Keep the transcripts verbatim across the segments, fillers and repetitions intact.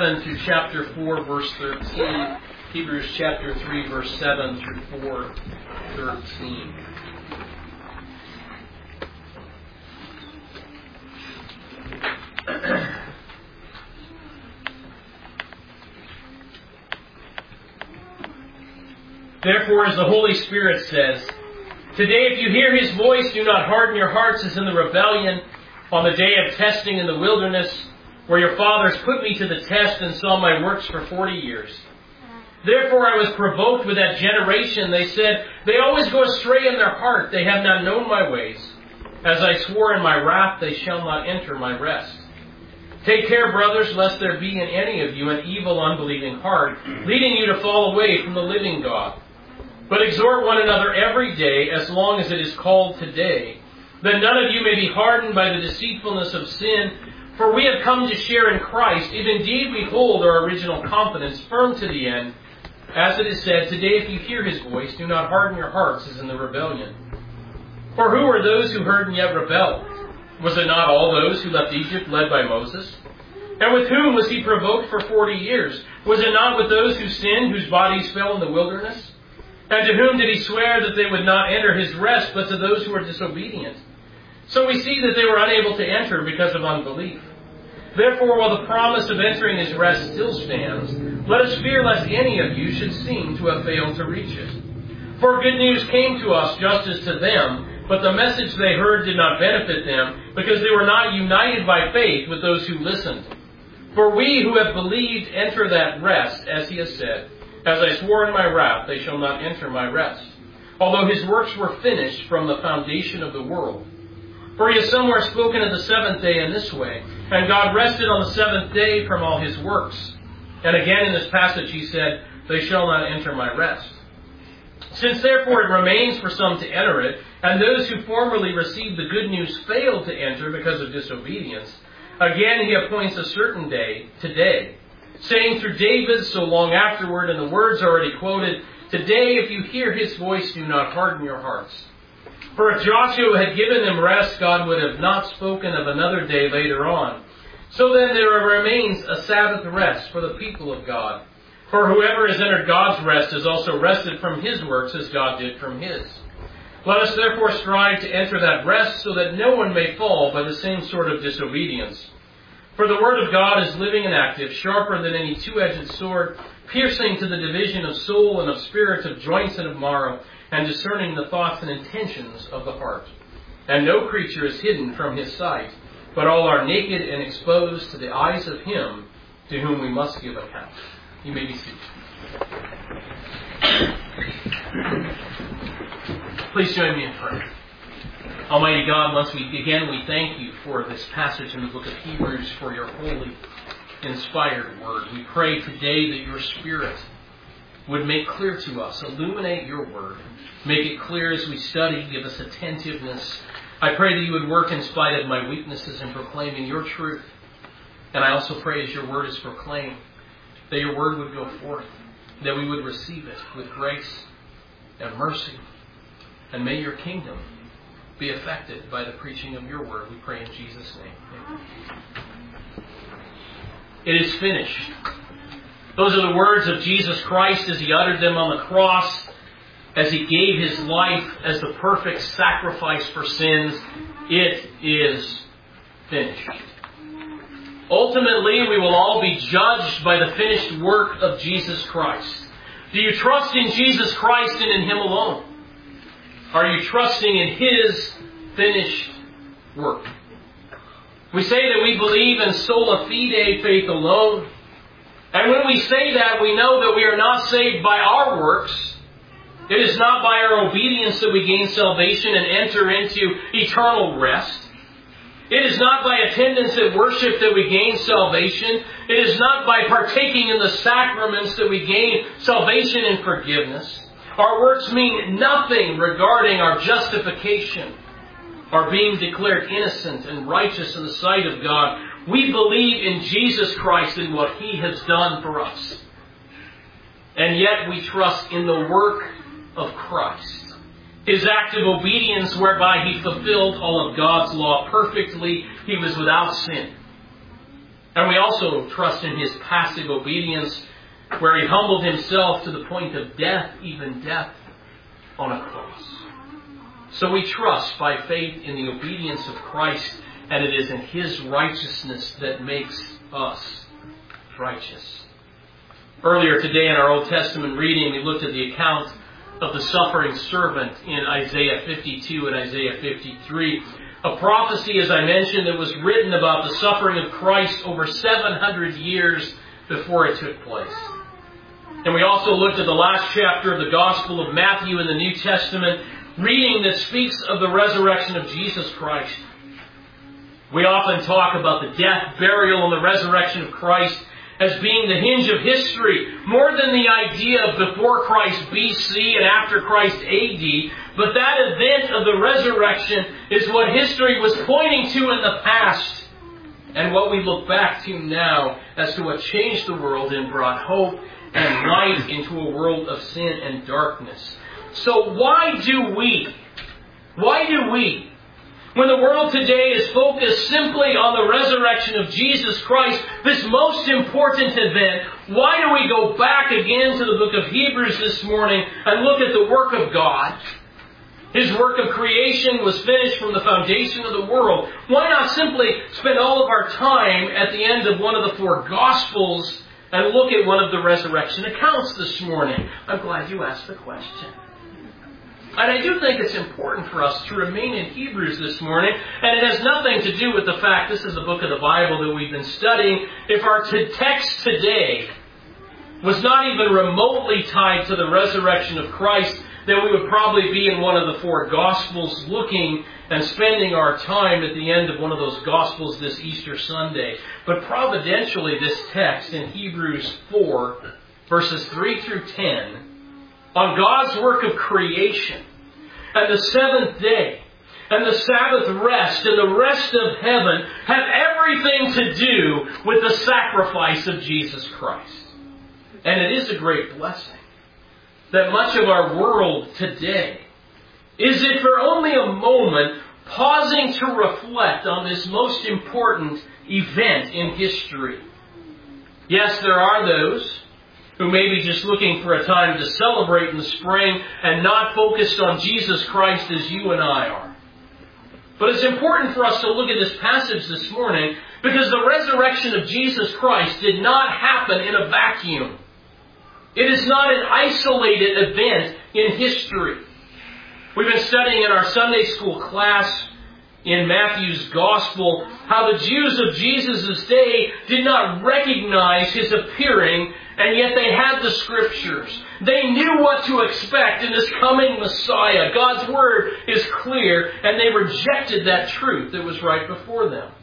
seven through chapter four, verse thirteen. Hebrews chapter three, verse seven through four, thirteen. Therefore, as the Holy Spirit says, today if you hear His voice, do not harden your hearts as in the rebellion on the day of testing in the wilderness, where your fathers put me to the test and saw my works for forty years. Therefore I was provoked with that generation. They said, they always go astray in their heart. They have not known my ways. As I swore in my wrath, they shall not enter my rest. Take care, brothers, lest there be in any of you an evil, unbelieving heart, leading you to fall away from the living God. But exhort one another every day, as long as it is called today, that none of you may be hardened by the deceitfulness of sin. For we have come to share in Christ, if indeed we hold our original confidence firm to the end. As it is said, today if you hear His voice, do not harden your hearts as in the rebellion. For who are those who heard and yet rebelled? Was it not all those who left Egypt led by Moses? And with whom was He provoked for forty years? Was it not with those who sinned, whose bodies fell in the wilderness? And to whom did He swear that they would not enter His rest, but to those who were disobedient? So we see that they were unable to enter because of unbelief. Therefore, while the promise of entering His rest still stands, let us fear lest any of you should seem to have failed to reach it. For good news came to us just as to them, but the message they heard did not benefit them, because they were not united by faith with those who listened. For we who have believed enter that rest, as He has said, as I swore in my wrath, they shall not enter my rest, although His works were finished from the foundation of the world. For He has somewhere spoken of the seventh day in this way, and God rested on the seventh day from all His works. And again in this passage He said, they shall not enter my rest. Since therefore it remains for some to enter it, and those who formerly received the good news failed to enter because of disobedience, again He appoints a certain day, today, saying through David so long afterward, in the words already quoted, today if you hear His voice, do not harden your hearts. For if Joshua had given them rest, God would have not spoken of another day later on. So then there remains a Sabbath rest for the people of God. For whoever has entered God's rest has also rested from his works as God did from His. Let us therefore strive to enter that rest, so that no one may fall by the same sort of disobedience. For the word of God is living and active, sharper than any two-edged sword, piercing to the division of soul and of spirit, of joints and of marrow, and discerning the thoughts and intentions of the heart. And no creature is hidden from His sight, but all are naked and exposed to the eyes of Him to whom we must give account. You may be seated. Please join me in prayer. Almighty God, once we again we thank You for this passage in the book of Hebrews, for Your holy, inspired word. We pray today that Your Spirit would make clear to us, illuminate Your word, make it clear as we study, give us attentiveness. I pray that You would work in spite of my weaknesses in proclaiming Your truth. And I also pray as Your word is proclaimed, that Your word would go forth, that we would receive it with grace and mercy. And may Your kingdom be affected by the preaching of Your word. We pray in Jesus' name. Amen. It is finished. Those are the words of Jesus Christ as He uttered them on the cross, as He gave His life as the perfect sacrifice for sins. It is finished. Ultimately, we will all be judged by the finished work of Jesus Christ. Do you trust in Jesus Christ and in Him alone? Are you trusting in His finished work? We say that we believe in sola fide, faith alone. And when we say that, we know that we are not saved by our works. It is not by our obedience that we gain salvation and enter into eternal rest. It is not by attendance at worship that we gain salvation. It is not by partaking in the sacraments that we gain salvation and forgiveness. Our works mean nothing regarding our justification, our being declared innocent and righteous in the sight of God. We believe in Jesus Christ and what He has done for us. And yet we trust in the work of Christ, His act of obedience whereby He fulfilled all of God's law perfectly. He was without sin. And we also trust in His passive obedience, where He humbled Himself to the point of death, even death on a cross. So we trust by faith in the obedience of Christ, and it is in His righteousness that makes us righteous. Earlier today in our Old Testament reading, we looked at the account of the suffering servant in Isaiah fifty-two and Isaiah fifty-three. A prophecy, as I mentioned, that was written about the suffering of Christ over seven hundred years before it took place. And we also looked at the last chapter of the Gospel of Matthew in the New Testament, reading that speaks of the resurrection of Jesus Christ. We often talk about the death, burial, and the resurrection of Christ as being the hinge of history, more than the idea of before Christ B C and after Christ A D. But that event of the resurrection is what history was pointing to in the past, and what we look back to now as to what changed the world and brought hope and light into a world of sin and darkness. So why do we, why do we, when the world today is focused simply on the resurrection of Jesus Christ, this most important event, why do we go back again to the book of Hebrews this morning and look at the work of God? His work of creation was finished from the foundation of the world. Why not simply spend all of our time at the end of one of the four Gospels and look at one of the resurrection accounts this morning? I'm glad you asked the question. And I do think it's important for us to remain in Hebrews this morning, and it has nothing to do with the fact this is the book of the Bible that we've been studying. If our t- text today was not even remotely tied to the resurrection of Christ, then we would probably be in one of the four Gospels looking and spending our time at the end of one of those Gospels this Easter Sunday. But providentially, this text in Hebrews four, verses three through ten, on God's work of creation, and the seventh day, and the Sabbath rest, and the rest of heaven, have everything to do with the sacrifice of Jesus Christ. And it is a great blessing that much of our world today is, if for only a moment, pausing to reflect on this most important event in history. Yes, there are those who may be just looking for a time to celebrate in the spring and not focused on Jesus Christ as you and I are. But it's important for us to look at this passage this morning because the resurrection of Jesus Christ did not happen in a vacuum. It is not an isolated event in history. We've been studying in our Sunday school class in Matthew's Gospel how the Jews of Jesus' day did not recognize His appearing, and yet they had the Scriptures. They knew what to expect in this coming Messiah. God's Word is clear, and they rejected that truth that was right before them.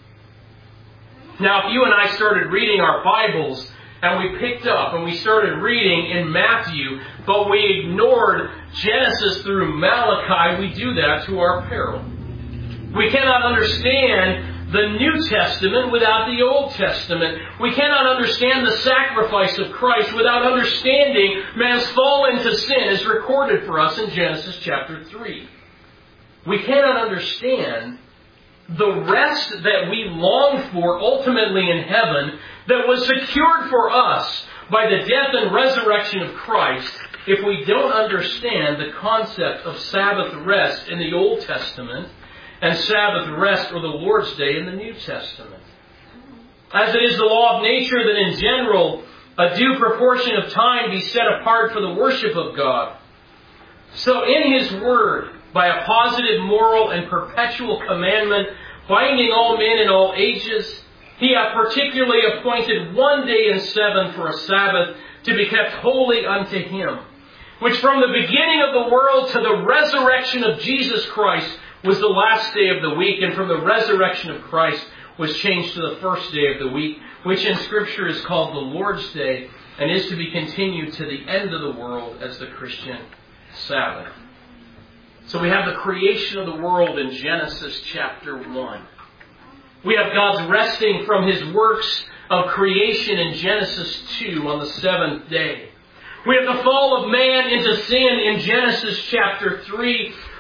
Now, if you and I started reading our Bibles, and we picked up and we started reading in Matthew, but we ignored Genesis through Malachi, we do that to our peril. We cannot understand the New Testament without the Old Testament. We cannot understand the sacrifice of Christ without understanding man's fall into sin as recorded for us in Genesis chapter three. We cannot understand the rest that we long for ultimately in heaven that was secured for us by the death and resurrection of Christ if we don't understand the concept of Sabbath rest in the Old Testament and Sabbath rest or the Lord's Day in the New Testament. As it is the law of nature that in general a due proportion of time be set apart for the worship of God, so in His Word, by a positive, moral, and perpetual commandment, binding all men in all ages, He hath particularly appointed one day in seven for a Sabbath to be kept holy unto Him, which from the beginning of the world to the resurrection of Jesus Christ was the last day of the week, and from the resurrection of Christ was changed to the first day of the week, which in Scripture is called the Lord's Day, and is to be continued to the end of the world as the Christian Sabbath. So we have the creation of the world in Genesis chapter one. We have God's resting from His works of creation in Genesis two on the seventh day. We have the fall of man into sin in Genesis chapter three.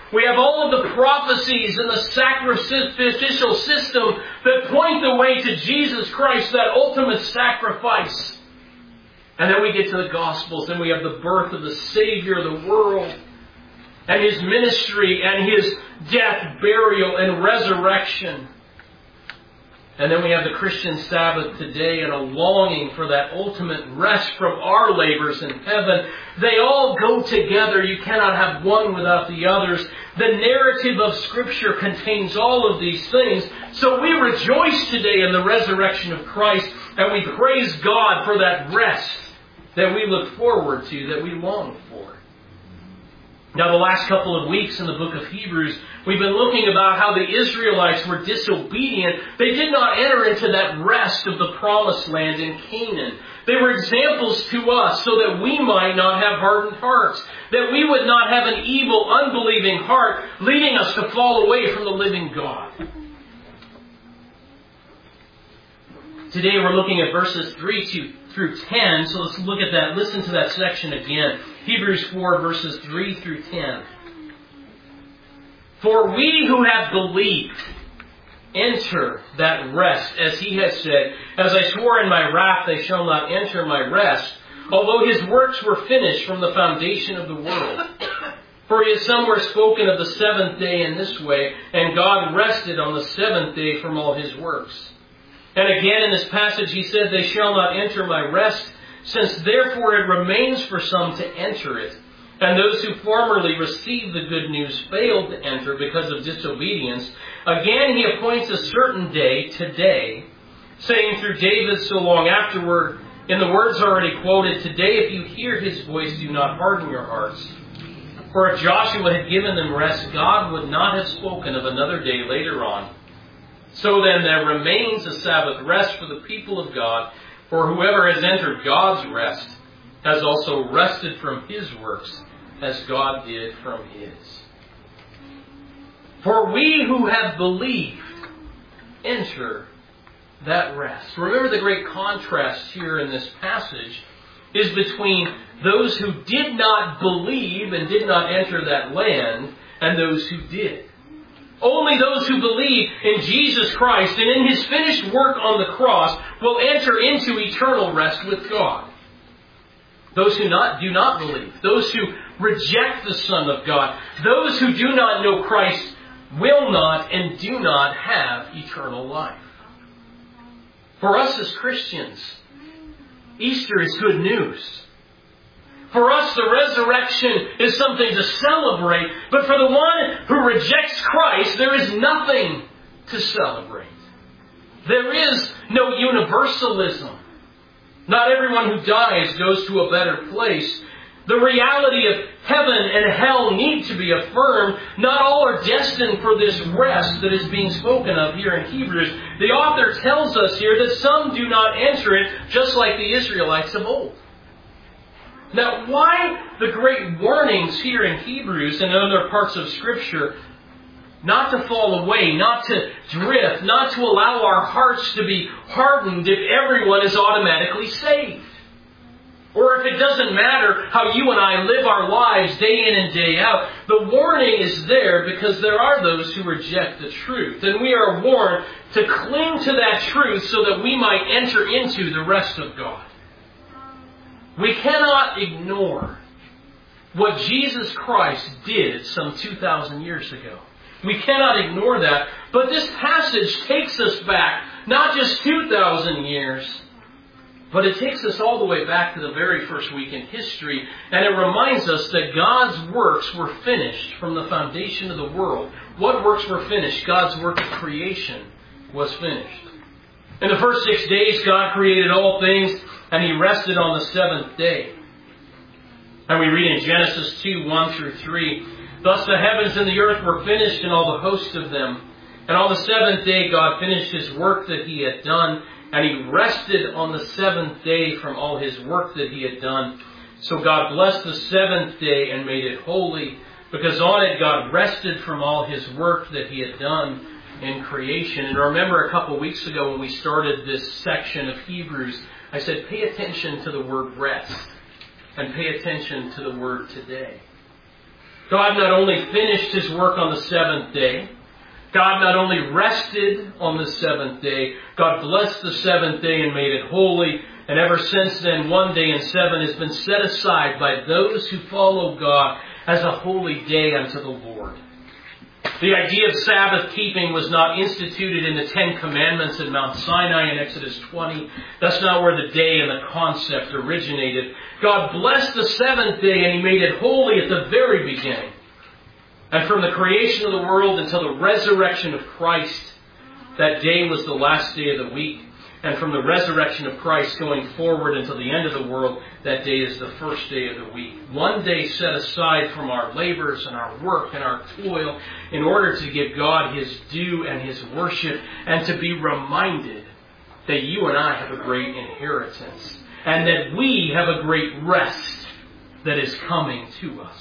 We have all of the prophecies and the sacrificial system that point the way to Jesus Christ, that ultimate sacrifice. And then we get to the Gospels and we have the birth of the Savior of the world and His ministry and His death, burial, and resurrection. And then we have the Christian Sabbath today and a longing for that ultimate rest from our labors in heaven. They all go together. You cannot have one without the others. The narrative of Scripture contains all of these things. So we rejoice today in the resurrection of Christ, and we praise God for that rest that we look forward to, that we long for. Now, the last couple of weeks in the book of Hebrews, we've been looking about how the Israelites were disobedient. They did not enter into that rest of the promised land in Canaan. They were examples to us so that we might not have hardened hearts, that we would not have an evil, unbelieving heart leading us to fall away from the living God. Today we're looking at verses three to through ten, so let's look at that. Listen to that section again. Hebrews four, verses three through ten. For we who have believed enter that rest, as He has said, as I swore in my wrath, they shall not enter my rest, although His works were finished from the foundation of the world. For He has somewhere spoken of the seventh day in this way, and God rested on the seventh day from all His works. And again in this passage He said, they shall not enter my rest, since therefore it remains for some to enter it. And those who formerly received the good news failed to enter because of disobedience. Again He appoints a certain day, today, saying through David so long afterward, in the words already quoted, today if you hear His voice, do not harden your hearts. For if Joshua had given them rest, God would not have spoken of another day later on. So then there remains a Sabbath rest for the people of God, for whoever has entered God's rest has also rested from his works, as God did from His. For we who have believed enter that rest. Remember, the great contrast here in this passage is between those who did not believe and did not enter that land and those who did. Only those who believe in Jesus Christ and in His finished work on the cross will enter into eternal rest with God. Those who not, do not believe, those who reject the Son of God, those who do not know Christ will not and do not have eternal life. For us as Christians, Easter is good news. For us, the resurrection is something to celebrate. But for the one who rejects Christ, there is nothing to celebrate. There is no universalism. Not everyone who dies goes to a better place. The reality of heaven and hell need to be affirmed. Not all are destined for this rest that is being spoken of here in Hebrews. The author tells us here that some do not enter it, just like the Israelites of old. Now, why the great warnings here in Hebrews and other parts of Scripture not to fall away, not to drift, not to allow our hearts to be hardened if everyone is automatically saved? Or if it doesn't matter how you and I live our lives day in and day out, the warning is there because there are those who reject the truth. And we are warned to cling to that truth so that we might enter into the rest of God. We cannot ignore what Jesus Christ did some two thousand years ago. We cannot ignore that. But this passage takes us back, not just two thousand years, but it takes us all the way back to the very first week in history. And it reminds us that God's works were finished from the foundation of the world. What works were finished? God's work of creation was finished. In the first six days, God created all things, and He rested on the seventh day. And we read in Genesis two, one through three, thus the heavens and the earth were finished, and all the host of them. And on the seventh day God finished His work that He had done, and He rested on the seventh day from all His work that He had done. So God blessed the seventh day and made it holy, because on it God rested from all His work that He had done in creation. And remember a couple of weeks ago when we started this section of Hebrews, I said pay attention to the word rest and pay attention to the word today. God not only finished His work on the seventh day, God not only rested on the seventh day, God blessed the seventh day and made it holy. And ever since then, one day in seven has been set aside by those who follow God as a holy day unto the Lord. The idea of Sabbath keeping was not instituted in the Ten Commandments in Mount Sinai in Exodus twenty. That's not where the day and the concept originated. God blessed the seventh day and He made it holy at the very beginning. And from the creation of the world until the resurrection of Christ, that day was the last day of the week. And from the resurrection of Christ going forward until the end of the world, that day is the first day of the week. One day set aside from our labors and our work and our toil in order to give God His due and His worship, and to be reminded that you and I have a great inheritance and that we have a great rest that is coming to us.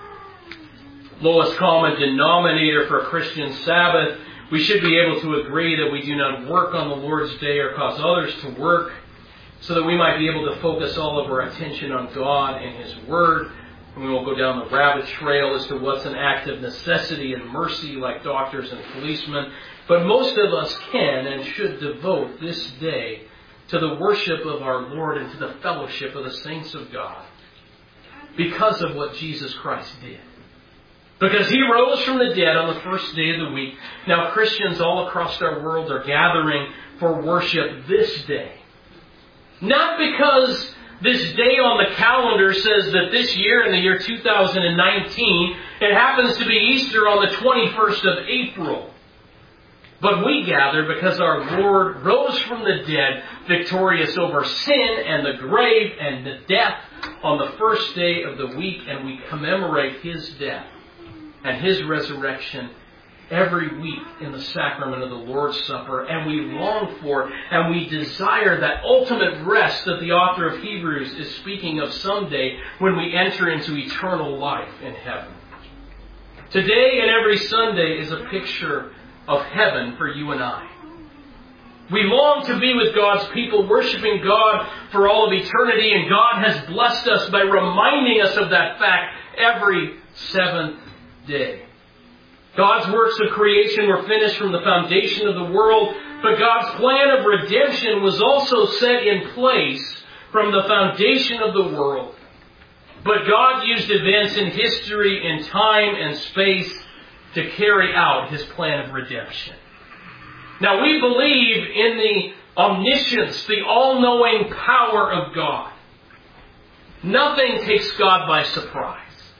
Lowest common denominator for a Christian Sabbath, we should be able to agree that we do not work on the Lord's day or cause others to work, so that we might be able to focus all of our attention on God and His Word. And we won't go down the rabbit trail as to what's an act of necessity and mercy like doctors and policemen. But most of us can and should devote this day to the worship of our Lord and to the fellowship of the saints of God, because of what Jesus Christ did. Because He rose from the dead on the first day of the week. Now Christians all across our world are gathering for worship this day. Not because this day on the calendar says that this year, in the year two thousand nineteen, it happens to be Easter on the twenty-first of April. But we gather because our Lord rose from the dead, victorious over sin and the grave and the death on the first day of the week, and we commemorate His death and His resurrection every week in the sacrament of the Lord's Supper. And we long for and we desire that ultimate rest that the author of Hebrews is speaking of someday when we enter into eternal life in heaven. Today and every Sunday is a picture of heaven for you and I. We long to be with God's people, worshiping God for all of eternity, and God has blessed us by reminding us of that fact every seventh day. God's works of creation were finished from the foundation of the world, but God's plan of redemption was also set in place from the foundation of the world. But God used events in history, in time and space to carry out His plan of redemption. Now we believe in the omniscience, the all-knowing power of God. Nothing takes God by surprise.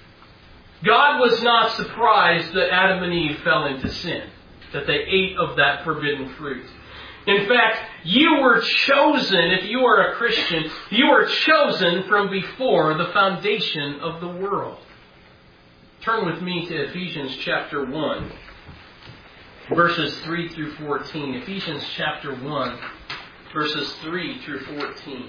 God was not surprised that Adam and Eve fell into sin, that they ate of that forbidden fruit. In fact, you were chosen, if you are a Christian, you were chosen from before the foundation of the world. Turn with me to Ephesians chapter one, verses three through fourteen. Ephesians chapter one, verses three through fourteen.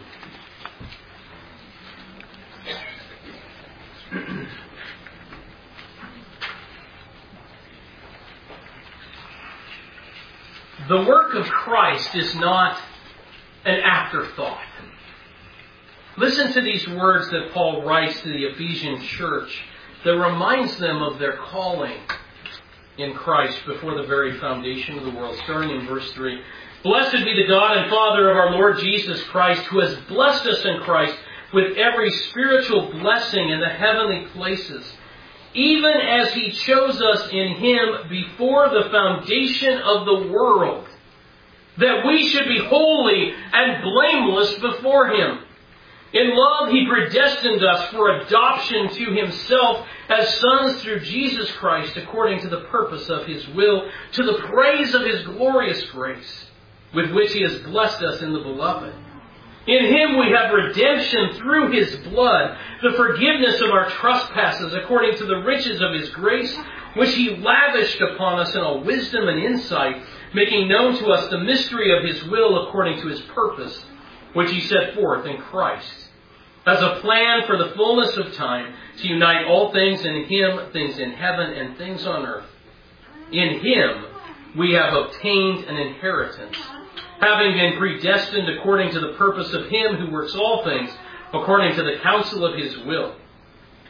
The work of Christ is not an afterthought. Listen to these words that Paul writes to the Ephesian church that reminds them of their calling in Christ before the very foundation of the world. Starting in verse three. Blessed be the God and Father of our Lord Jesus Christ, who has blessed us in Christ with every spiritual blessing in the heavenly places, even as He chose us in Him before the foundation of the world, that we should be holy and blameless before Him. In love He predestined us for adoption to Himself as sons through Jesus Christ, according to the purpose of His will, to the praise of His glorious grace, with which He has blessed us in the Beloved. In Him we have redemption through His blood, the forgiveness of our trespasses, according to the riches of His grace, which He lavished upon us in all wisdom and insight, making known to us the mystery of His will according to His purpose, which He set forth in Christ, as a plan for the fullness of time, to unite all things in Him, things in heaven and things on earth. In Him we have obtained an inheritance, having been predestined according to the purpose of Him who works all things according to the counsel of His will,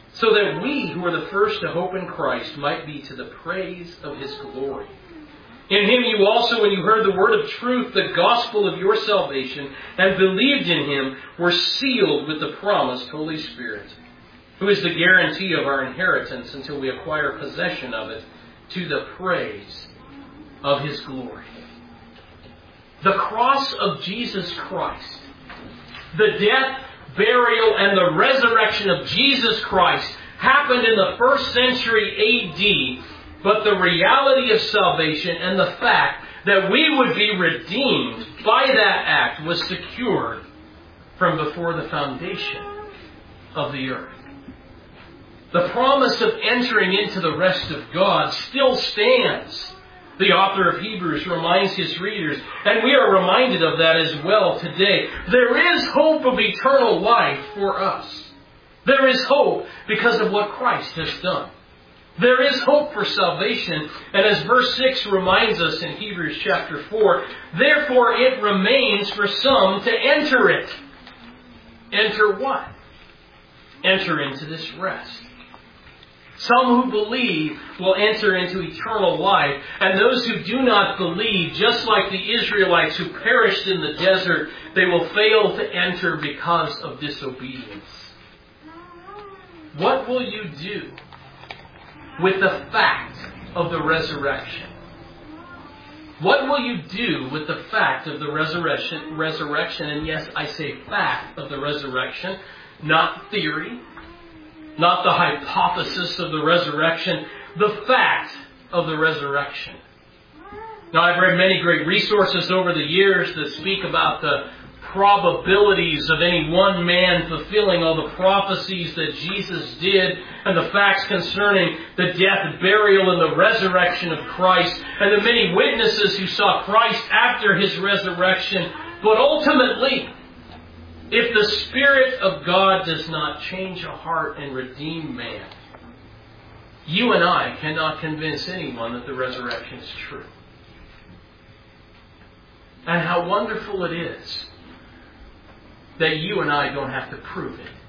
so that we who were the first to hope in Christ might be to the praise of His glory. In Him you also, when you heard the word of truth, the gospel of your salvation, and believed in Him, were sealed with the promised Holy Spirit, who is the guarantee of our inheritance until we acquire possession of it, to the praise of His glory. The cross of Jesus Christ, the death, burial, and the resurrection of Jesus Christ happened in the first century A D, but the reality of salvation and the fact that we would be redeemed by that act was secured from before the foundation of the earth. The promise of entering into the rest of God still stands. The author of Hebrews reminds his readers, and we are reminded of that as well today. There is hope of eternal life for us. There is hope because of what Christ has done. There is hope for salvation, and as verse six reminds us in Hebrews chapter four, therefore it remains for some to enter it. Enter what? Enter into this rest. Some who believe will enter into eternal life, and those who do not believe, just like the Israelites who perished in the desert, they will fail to enter because of disobedience. What will you do with the fact of the resurrection? What will you do with the fact of the resurrection? Resurrection, and yes, I say fact of the resurrection, not theory, not the hypothesis of the resurrection, the fact of the resurrection. Now, I've read many great resources over the years that speak about the probabilities of any one man fulfilling all the prophecies that Jesus did, and the facts concerning the death, burial, and the resurrection of Christ, and the many witnesses who saw Christ after His resurrection. But ultimately, if the Spirit of God does not change a heart and redeem man, you and I cannot convince anyone that the resurrection is true. And how wonderful it is that you and I don't have to prove it.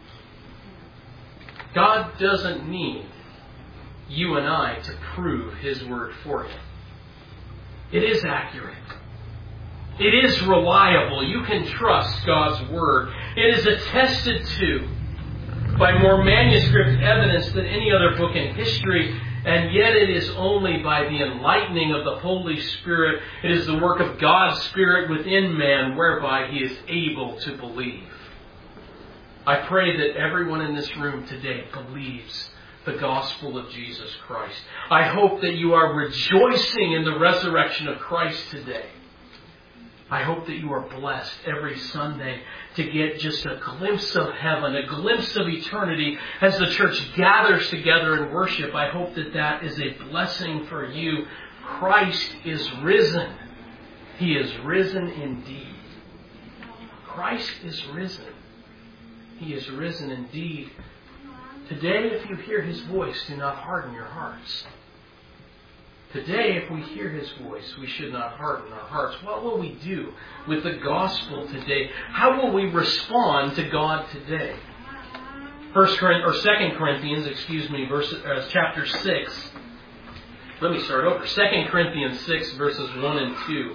God doesn't need you and I to prove His word for Him. It is accurate. It is reliable. You can trust God's Word. It is attested to by more manuscript evidence than any other book in history, and yet it is only by the enlightening of the Holy Spirit. It is the work of God's Spirit within man whereby he is able to believe. I pray that everyone in this room today believes the gospel of Jesus Christ. I hope that you are rejoicing in the resurrection of Christ today. I hope that you are blessed every Sunday to get just a glimpse of heaven, a glimpse of eternity as the church gathers together in worship. I hope that that is a blessing for you. Christ is risen. He is risen indeed. Christ is risen. He is risen indeed. Today, if you hear His voice, do not harden your hearts. Today, if we hear His voice, we should not harden our hearts. What will we do with the gospel today? How will we respond to God today? First Corinthians, or Second Corinthians, excuse me, verse, uh, chapter six. Let me start over. Second Corinthians six, verses one and two.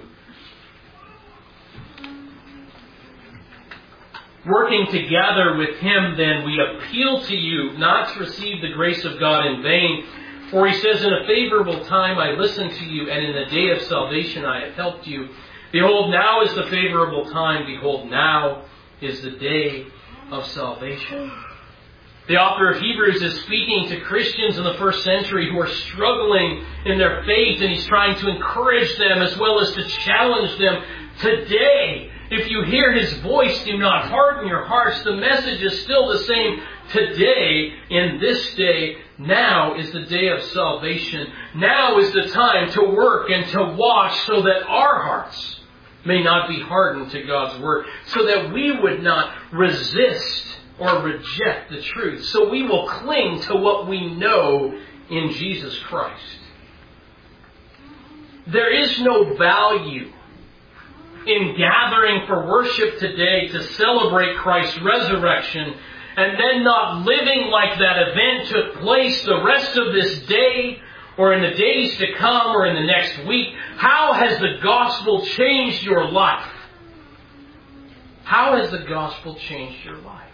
Working together with Him, then, we appeal to you not to receive the grace of God in vain. For He says, in a favorable time I listened to you, and in the day of salvation I have helped you. Behold, now is the favorable time. Behold, now is the day of salvation. The author of Hebrews is speaking to Christians in the first century who are struggling in their faith, and he's trying to encourage them as well as to challenge them. Today, if you hear His voice, do not harden your hearts. The message is still the same today, in this day. Now is the day of salvation. Now is the time to work and to watch so that our hearts may not be hardened to God's Word, so that we would not resist or reject the truth. So we will cling to what we know in Jesus Christ. There is no value in gathering for worship today to celebrate Christ's resurrection, and then not living like that event took place the rest of this day, or in the days to come, or in the next week, how has the gospel changed your life? How has the gospel changed your life?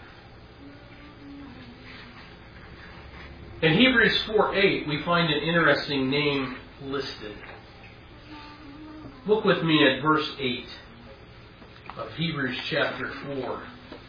In Hebrews four eight, we find an interesting name listed. Look with me at verse eight of Hebrews chapter four.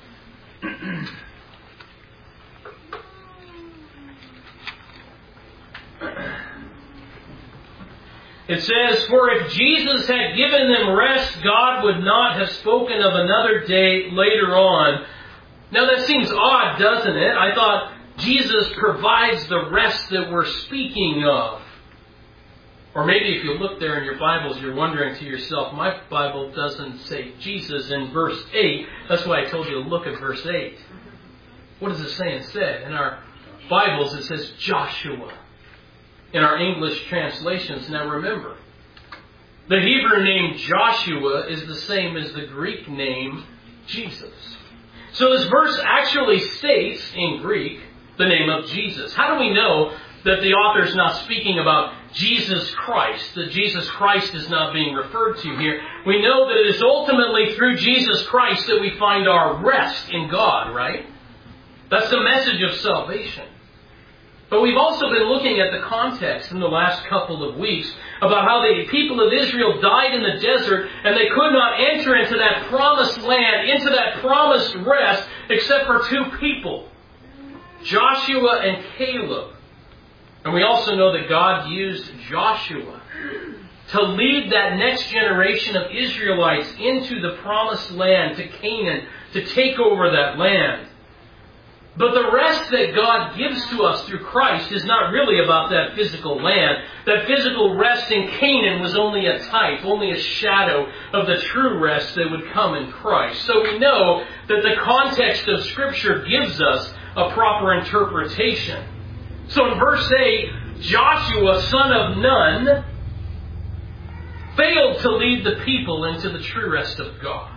It says, "For if Jesus had given them rest, God would not have spoken of another day later on." Now that seems odd, doesn't it? I thought Jesus provides the rest that we're speaking of. Or maybe if you look there in your Bibles, you're wondering to yourself, my Bible doesn't say Jesus in verse eight. That's why I told you to look at verse eight. What does it say instead? In our Bibles it says Joshua. In our English translations, now remember, the Hebrew name Joshua is the same as the Greek name Jesus. So this verse actually states in Greek the name of Jesus. How do we know that the author is not speaking about Jesus Christ, that Jesus Christ is not being referred to here? We know that it is ultimately through Jesus Christ that we find our rest in God, right? That's the message of salvation. But we've also been looking at the context in the last couple of weeks about how the people of Israel died in the desert and they could not enter into that promised land, into that promised rest, except for two people, Joshua and Caleb. And we also know that God used Joshua to lead that next generation of Israelites into the promised land, to Canaan, to take over that land. But the rest that God gives to us through Christ is not really about that physical land. That physical rest in Canaan was only a type, only a shadow of the true rest that would come in Christ. So we know that the context of Scripture gives us a proper interpretation. So in verse eight, Joshua, son of Nun, failed to lead the people into the true rest of God.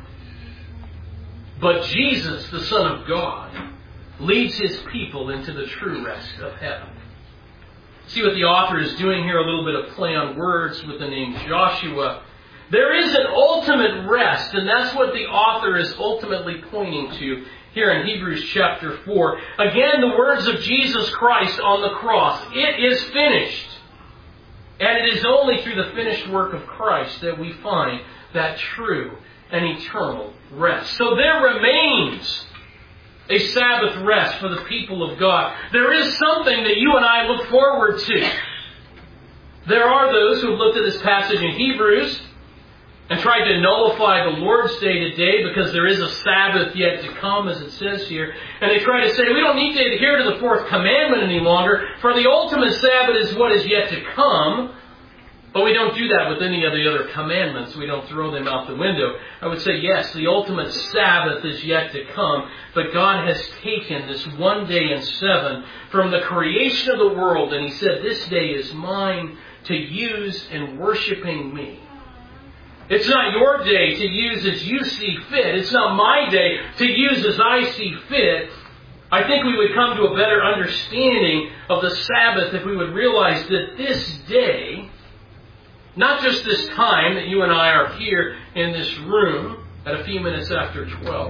But Jesus, the Son of God, leads His people into the true rest of heaven. See what the author is doing here, a little bit of play on words with the name Joshua. There is an ultimate rest, and that's what the author is ultimately pointing to here in Hebrews chapter four. Again, the words of Jesus Christ on the cross. It is finished. And it is only through the finished work of Christ that we find that true and eternal rest. So there remains a Sabbath rest for the people of God. There is something that you and I look forward to. There are those who have looked at this passage in Hebrews and tried to nullify the Lord's Day today because there is a Sabbath yet to come, as it says here. And they try to say, we don't need to adhere to the fourth commandment any longer, for the ultimate Sabbath is what is yet to come. But we don't do that with any of the other commandments. We don't throw them out the window. I would say, yes, the ultimate Sabbath is yet to come. But God has taken this one day in seven from the creation of the world, and He said, this day is mine to use in worshiping Me. It's not your day to use as you see fit. It's not my day to use as I see fit. I think we would come to a better understanding of the Sabbath if we would realize that this day, not just this time that you and I are here in this room at a few minutes after twelve,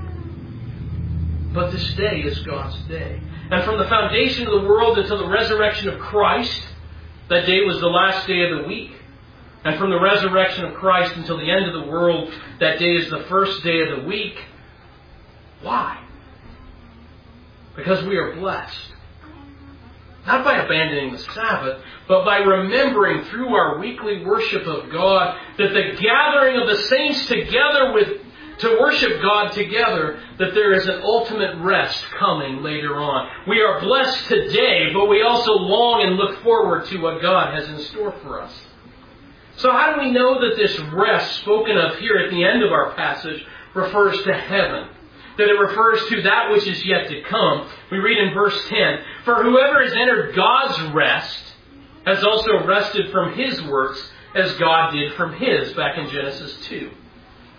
but this day is God's day. And from the foundation of the world until the resurrection of Christ, that day was the last day of the week. And from the resurrection of Christ until the end of the world, that day is the first day of the week. Why? Because we are blessed. Not by abandoning the Sabbath, but by remembering through our weekly worship of God that the gathering of the saints together with to worship God together, that there is an ultimate rest coming later on. We are blessed today, but we also long and look forward to what God has in store for us. So how do we know that this rest spoken of here at the end of our passage refers to heaven? That it refers to that which is yet to come? We read in verse ten, for whoever has entered God's rest has also rested from his works as God did from His, back in Genesis two.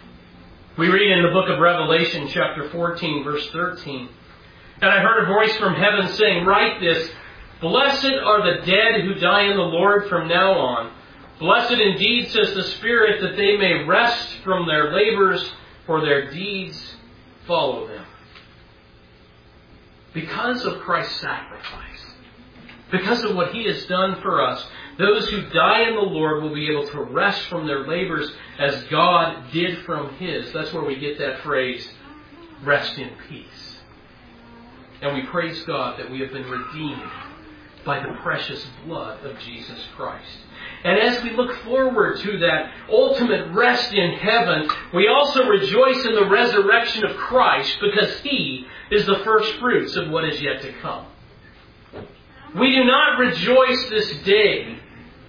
We read in the book of Revelation, chapter fourteen, verse thirteen, "And I heard a voice from heaven saying, 'Write this, Blessed are the dead who die in the Lord from now on. Blessed indeed, says the Spirit, that they may rest from their labors, for their deeds follow them.'" Because of Christ's sacrifice, because of what He has done for us, those who die in the Lord will be able to rest from their labors as God did from His. That's where we get that phrase, rest in peace. And we praise God that we have been redeemed by the precious blood of Jesus Christ. And as we look forward to that ultimate rest in heaven, we also rejoice in the resurrection of Christ, because He is the first fruits of what is yet to come. We do not rejoice this day,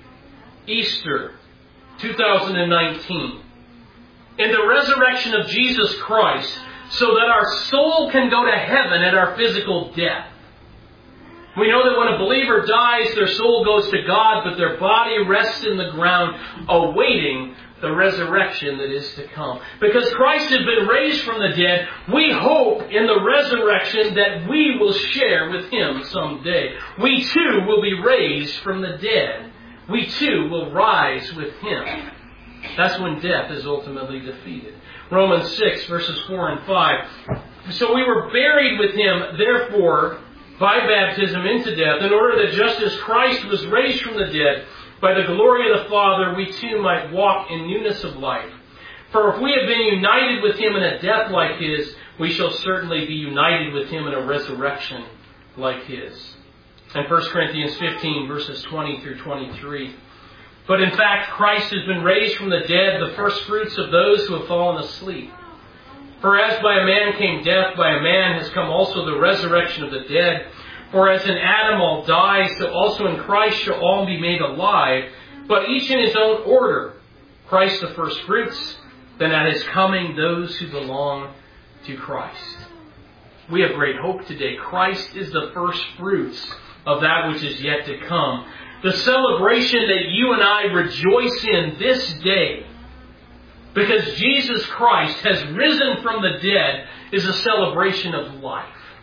Easter two thousand nineteen, in the resurrection of Jesus Christ so that our soul can go to heaven at our physical death. We know that when a believer dies, their soul goes to God, but their body rests in the ground awaiting the resurrection that is to come. Because Christ has been raised from the dead, we hope in the resurrection that we will share with Him someday. We too will be raised from the dead. We too will rise with Him. That's when death is ultimately defeated. Romans six, verses four and five. "So we were buried with Him, therefore, by baptism into death, in order that just as Christ was raised from the dead by the glory of the Father, we too might walk in newness of life. For if we have been united with Him in a death like His, we shall certainly be united with Him in a resurrection like His." And First Corinthians fifteen, verses twenty through twenty-three. "But in fact, Christ has been raised from the dead, the first fruits of those who have fallen asleep. For as by a man came death, by a man has come also the resurrection of the dead. For as in Adam all die, so also in Christ shall all be made alive, but each in his own order. Christ the first fruits, then at His coming those who belong to Christ." We have great hope today. Christ is the first fruits of that which is yet to come. The celebration that you and I rejoice in this day, because Jesus Christ has risen from the dead, is a celebration of life.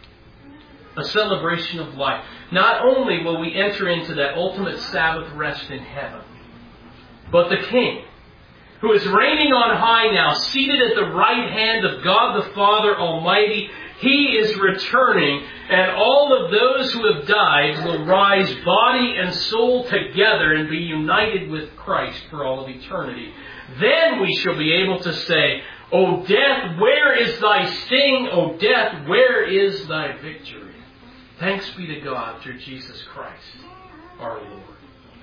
A celebration of life. Not only will we enter into that ultimate Sabbath rest in heaven, but the King, who is reigning on high now, seated at the right hand of God the Father Almighty, He is returning, and all of those who have died will rise body and soul together and be united with Christ for all of eternity. Then we shall be able to say, "O death, where is thy sting? O death, where is thy victory?" Thanks be to God through Jesus Christ, our Lord.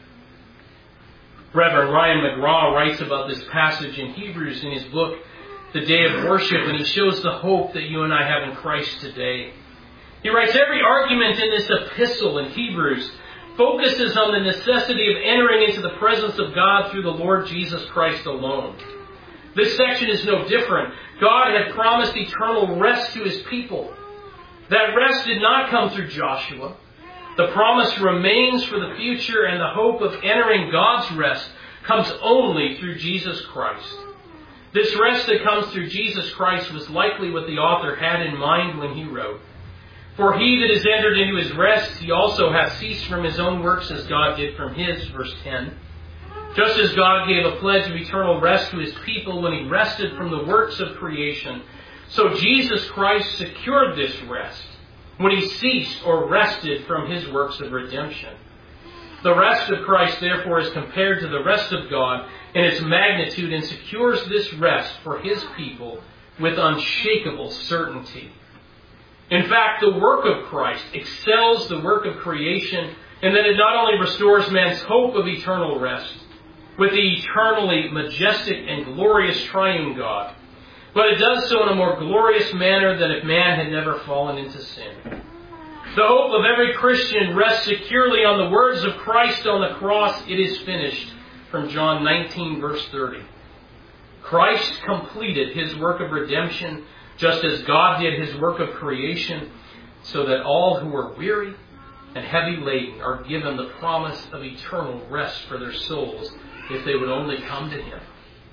Reverend Ryan McGraw writes about this passage in Hebrews in his book, The Day of Worship, and he shows the hope that you and I have in Christ today. He writes, "Every argument in this epistle in Hebrews focuses on the necessity of entering into the presence of God through the Lord Jesus Christ alone. This section is no different. God had promised eternal rest to His people. That rest did not come through Joshua. The promise remains for the future, and the hope of entering God's rest comes only through Jesus Christ. This rest that comes through Jesus Christ was likely what the author had in mind when he wrote, 'For he that is entered into his rest, he also hath ceased from his own works as God did from his,' verse ten. Just as God gave a pledge of eternal rest to His people when He rested from the works of creation, so Jesus Christ secured this rest when He ceased or rested from His works of redemption. The rest of Christ, therefore, is compared to the rest of God in its magnitude and secures this rest for His people with unshakable certainty. In fact, the work of Christ excels the work of creation in that it not only restores man's hope of eternal rest with the eternally majestic and glorious triune God, but it does so in a more glorious manner than if man had never fallen into sin. The hope of every Christian rests securely on the words of Christ on the cross, "It is finished," from John nineteen, verse thirty. Christ completed His work of redemption just as God did His work of creation, so that all who are weary and heavy laden are given the promise of eternal rest for their souls if they would only come to Him.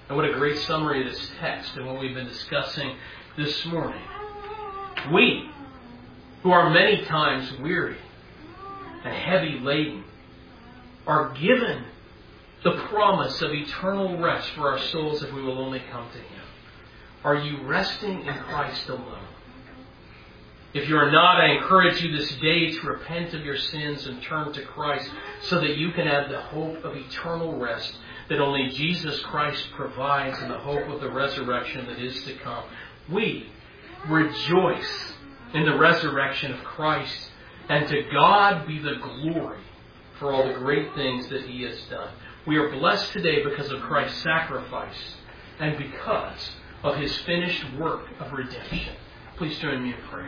And what a great summary of this text and what we've been discussing this morning. We, who are many times weary and heavy laden, are given the promise of eternal rest for our souls if we will only come to Him. Are you resting in Christ alone? If you are not, I encourage you this day to repent of your sins and turn to Christ so that you can have the hope of eternal rest that only Jesus Christ provides and the hope of the resurrection that is to come. We rejoice in the resurrection of Christ, and to God be the glory for all the great things that He has done. We are blessed today because of Christ's sacrifice and because of His finished work of redemption. Please join me in prayer.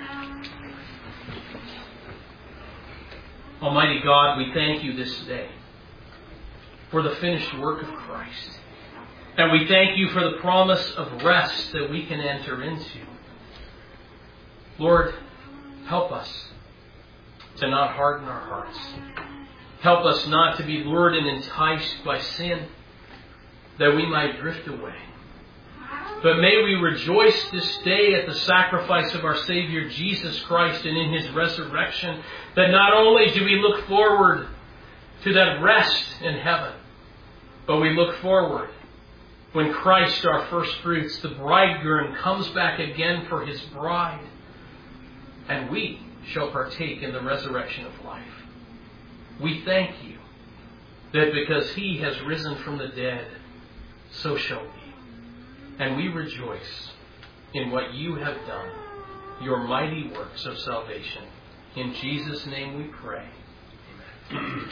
Almighty God, we thank You this day for the finished work of Christ. And we thank You for the promise of rest that we can enter into. Lord, help us to not harden our hearts. Help us not to be lured and enticed by sin, that we might drift away. But may we rejoice this day at the sacrifice of our Savior Jesus Christ and in His resurrection, that not only do we look forward to that rest in heaven, but we look forward when Christ, our first fruits, the bridegroom, comes back again for His bride, and we shall partake in the resurrection of life. We thank You that because He has risen from the dead, so shall we. And we rejoice in what You have done, Your mighty works of salvation. In Jesus' name we pray. Amen.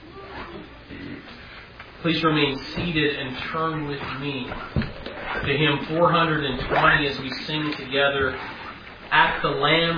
Please remain seated and turn with me to hymn four hundred twenty as we sing together, At the Lamb